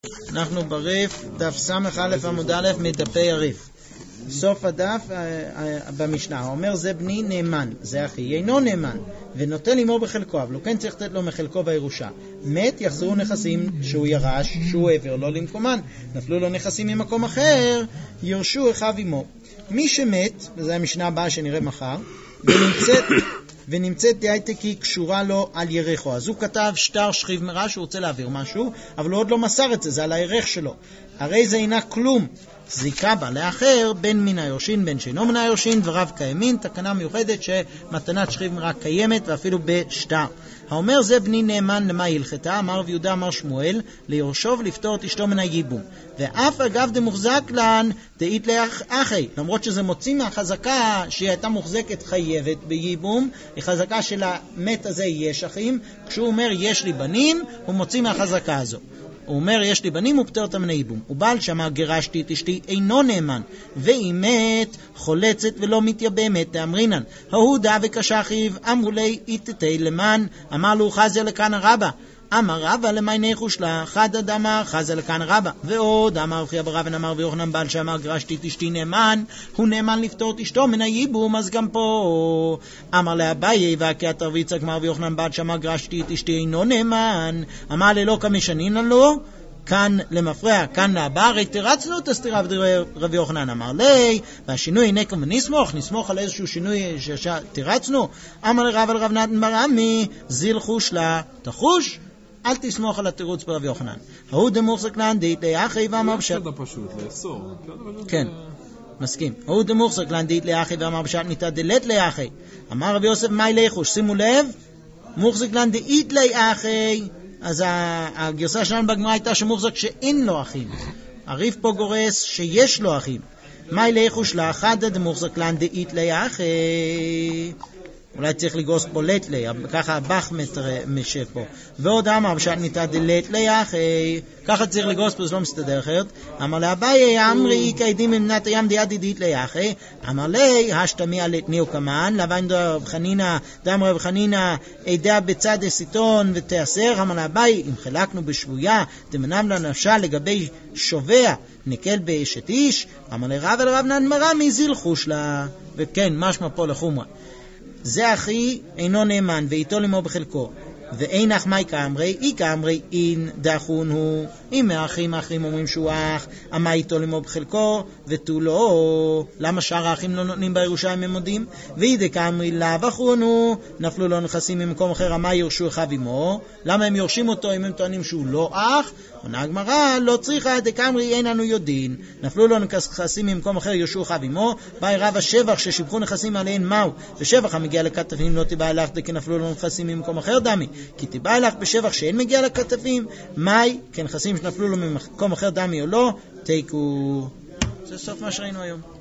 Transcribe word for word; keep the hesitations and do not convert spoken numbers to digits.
אנחנו בריף, דף סמך א' עמוד א' מדפי הריף. סוף הדף במשנה, אומר זה בני נאמן, זה אחי, אינו נאמן, ונוטל עמו בחלקו, אבל הוא כן צריך לתת לו מחלקו בירושה. מת, יחזרו נכסים שהוא ירש, שהוא העביר לו למקומן. נפלו לו נכסים ממקום אחר, ירשו אחיו עמו. מי שמת, וזה המשנה הבאה שנראה מחר, ונמצאת... ונמצאת דייתקי קשורה לו על ירחו. אז הוא כתב שטר שכיב מרע שהוא רוצה להעביר משהו, אבל הוא עוד לא מסר את זה, זה על הירך שלו. הרי זה אינה כלום. זיקה בה לאחר, בין מן היורשין, בין שאינו מן היורשין, דבריו קיימין, תקנה מיוחדת שמתנת שכיב מרע קיימת ואפילו בשטר. האומר זה בני נאמן למה הלכתה, אמר ויהודה אמר שמואל, ליורשו ולפתור את אשתו מן הייבום. ואף אגב דמוחזק לן, דאית לאחי, למרות שזה מוציא מהחזקה שהיא הייתה מוחזקת חייבת בייבום, היא חזקה של המת הזה יש אחים, כשהוא אומר יש לי בנים, הוא מוציא מהחזקה הזו. הוא אומר יש לי בנים, הוא פטר אותם מן הייבום. הוא בעל שאמר גירשתי את אשתי אינו נאמן, ואם מת חולצת ולא מתייבמת, תאמרינן ההוא דא וקשחיו, אמרו לי איתתי למען, אמר לו חזיה לכאן הרבה, אמר רבא למי ניחוש לה, חד אדמה חזיה לכאן הרבה. ועוד אמר חייא ברבן אמר ויוחנן בעל שאמר גירשתי את אשתי נאמן, הוא נאמן לפטור את אשתו מן הייבום. אז גם פה אמר לאביי והכי התרביץ הגמר ויוחנן בעל שאמר גירשתי את אשתי אינו נאמן, אמר ללא כמשנין לו, כאן למפרע, כאן להבא, הרי תרצנו את הסתירה ודברי רבי יוחנן. אמר לי, והשינוי הנה כמו נסמוך, נסמוך על איזשהו שינוי שתרצנו. אמר לרב על רב נתן בר עמי, זיל חוש לה, תחוש, אל תסמוך על התירוץ ברבי יוחנן. ההוא דמוחזק לן דאית לאחי ואמר פשט. זה פשוט, לאסור. כן, מסכים. ההוא דמוחזק לן דאית לאחי ואמר פשט ניתא דלת לאחי. אמר רבי יוסף מי ליחוש, שימו לב, מוחזק לן דאית לאחי. אז הגרסה שלנו בגמרא הייתה שמוחזק שאין לו אחים. הריף פה גורס שיש לו אחים. מי ליחוש לה, חדא דמוחזק לן דאית לאחי. אולי צריך לגרוס פה לית לי, ככה הבח משב פה. ועוד אמר בשעת ניתא דלית לי אחי, ככה צריך לגרוס פה, זה לא מסתדר אחרת. אמר לאביי אמרי כעדים ממנת הים דיד דית לי אחי, אמר לי השתמי על תניעו כמן, לבן דרב חנינה, דם רב חנינה, עדה בצד הסיטון ותאסר. אמר לאביי אם חילקנו בשבויה, תמנם לנפשה לגבי שובע, נקל באשת איש. אמר לרב אל רב נתן בר עמי זיל חוש לה. וכן, משמע פה לחומרה. זה אחי אינו נאמן ואיתו למו בחלקו, ואין אח מי כאמרי, אי כאמרי אין דחון הוא. אם האחים האחרים אומרים שהוא אח, אמה איתו למו בחלקו ותו לא. למה שאר האחים לא נותנים בירושה אם הם מודים? ואידי כאמרי לאו אחון הוא, נפלו לו נכסים ממקום אחר, אמה יורשו אחיו עמו. למה הם יורשים אותו אם הם טוענים שהוא לא אח? עונה הגמרא לא צריכה דקאמרי אין לנו יודעים, נפלו לו נכסים ממקום אחר יורשו אחיו עמו. באי רב השבח ששיבחו נכסים עליהן מהו, ושבח המגיע לכתבים לא תיבא אלך דקי נפלו לו נכסים ממקום אחר דמי, כי תיבא אלך בשבח שאין מגיע לכתבים מאי כנכסים שנפלו לו ממקום אחר דמי או לא תיקו. זה סוף מה שראינו היום.